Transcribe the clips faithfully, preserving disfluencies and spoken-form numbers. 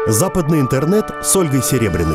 Западный интернет с Ольгой Серебряной.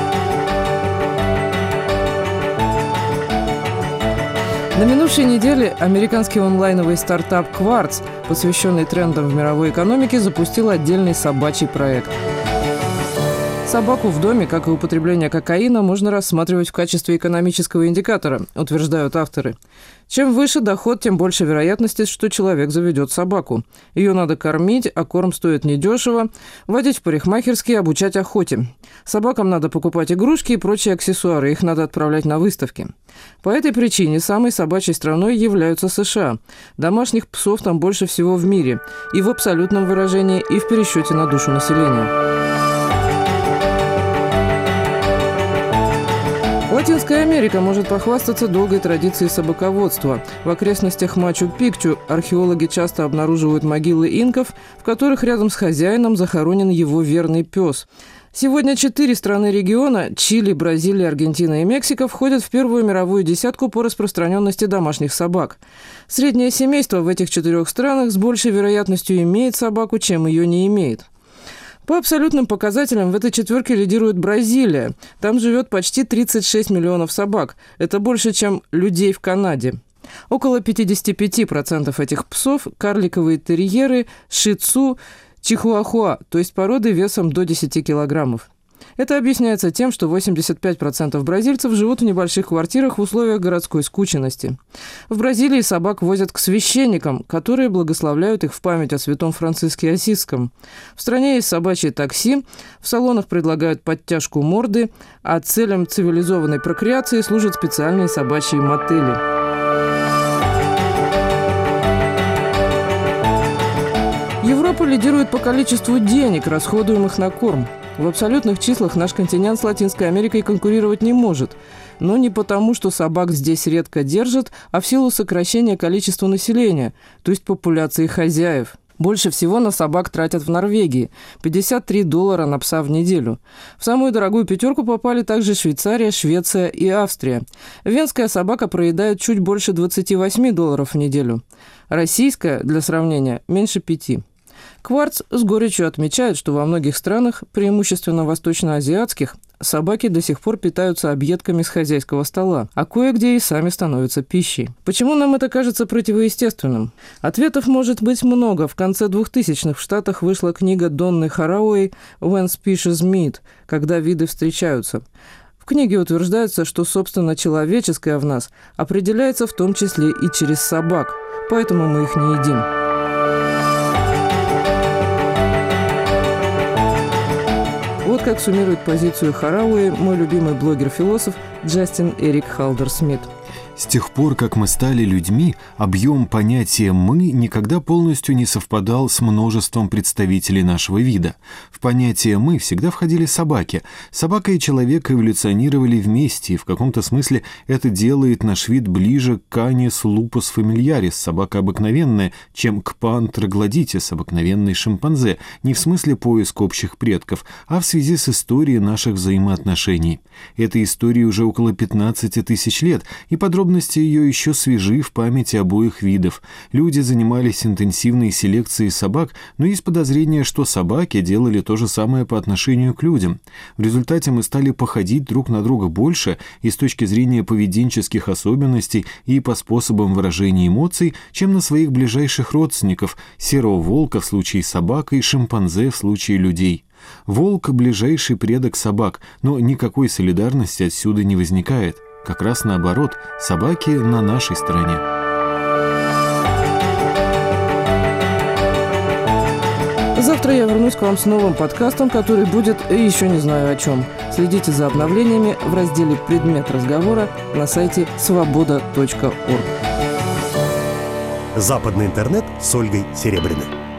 На минувшей неделе американский онлайновый стартап Quartz, посвященный трендам в мировой экономике, запустил отдельный собачий проект. Собаку в доме, как и употребление кокаина, можно рассматривать в качестве экономического индикатора, утверждают авторы. Чем выше доход, тем больше вероятности, что человек заведет собаку. Ее надо кормить, а корм стоит недешево, водить в парикмахерские, обучать охоте. Собакам надо покупать игрушки и прочие аксессуары, их надо отправлять на выставки. По этой причине самой собачьей страной являются США. Домашних псов там больше всего в мире, и в абсолютном выражении, и в пересчете на душу населения. Латинская Америка может похвастаться долгой традицией собаководства. В окрестностях Мачу-Пикчу археологи часто обнаруживают могилы инков, в которых рядом с хозяином захоронен его верный пес. Сегодня четыре страны региона – Чили, Бразилия, Аргентина и Мексика – входят в первую мировую десятку по распространенности домашних собак. Среднее семейство в этих четырех странах с большей вероятностью имеет собаку, чем ее не имеет. По абсолютным показателям в этой четверке лидирует Бразилия. Там живет почти тридцать шесть миллионов собак. Это больше, чем людей в Канаде. Около пятьдесят пять процентов этих псов – карликовые терьеры, ши-тсу, чихуахуа, то есть породы весом до десяти килограммов. Это объясняется тем, что восемьдесят пять процентов бразильцев живут в небольших квартирах в условиях городской скученности. В Бразилии собак возят к священникам, которые благословляют их в память о святом Франциске Ассизском. В стране есть собачье такси, в салонах предлагают подтяжку морды, а целям цивилизованной прокреации служат специальные собачьи мотели. Европа лидирует по количеству денег, расходуемых на корм. В абсолютных числах наш континент с Латинской Америкой конкурировать не может. Но не потому, что собак здесь редко держат, а в силу сокращения количества населения, то есть популяции хозяев. Больше всего на собак тратят в Норвегии – пятьдесят три доллара на пса в неделю. В самую дорогую пятерку попали также Швейцария, Швеция и Австрия. Венская собака проедает чуть больше двадцати восьми долларов в неделю. Российская, для сравнения, меньше пяти. Quartz с горечью отмечает, что во многих странах, преимущественно восточноазиатских, собаки до сих пор питаются объедками с хозяйского стола, а кое-где и сами становятся пищей. Почему нам это кажется противоестественным? Ответов может быть много. В конце двухтысячных в Штатах вышла книга Донны Харауэй «When Species Meet» – «Когда виды встречаются». В книге утверждается, что, собственно, человеческое в нас определяется в том числе и через собак, поэтому мы их не едим. Вот как суммирует позицию Харауэй мой любимый блогер-философ Джастин Эрик Халдер-Смит. С тех пор, как мы стали людьми, объем понятия «мы» никогда полностью не совпадал с множеством представителей нашего вида. В понятие «мы» всегда входили собаки. Собака и человек эволюционировали вместе, и в каком-то смысле это делает наш вид ближе к Canis lupus familiaris, собака обыкновенная, чем к Pan troglodytes, обыкновенной шимпанзе, не в смысле поиска общих предков, а в связи с историей наших взаимоотношений. Этой истории уже около пятнадцати тысяч лет, и подробности ее еще свежи в памяти обоих видов. Люди занимались интенсивной селекцией собак, но есть подозрение, что собаки делали то же самое по отношению к людям. В результате мы стали походить друг на друга больше и с точки зрения поведенческих особенностей, и по способам выражения эмоций, чем на своих ближайших родственников – серого волка в случае собак и шимпанзе в случае людей. Волк – ближайший предок собак, но никакой солидарности отсюда не возникает. Как раз наоборот, собаки на нашей стороне. Завтра я вернусь к вам с новым подкастом, который будет еще не знаю о чем. Следите за обновлениями в разделе «Предмет разговора» на сайте свобода точка орг. Западный интернет с Ольгой Серебряной.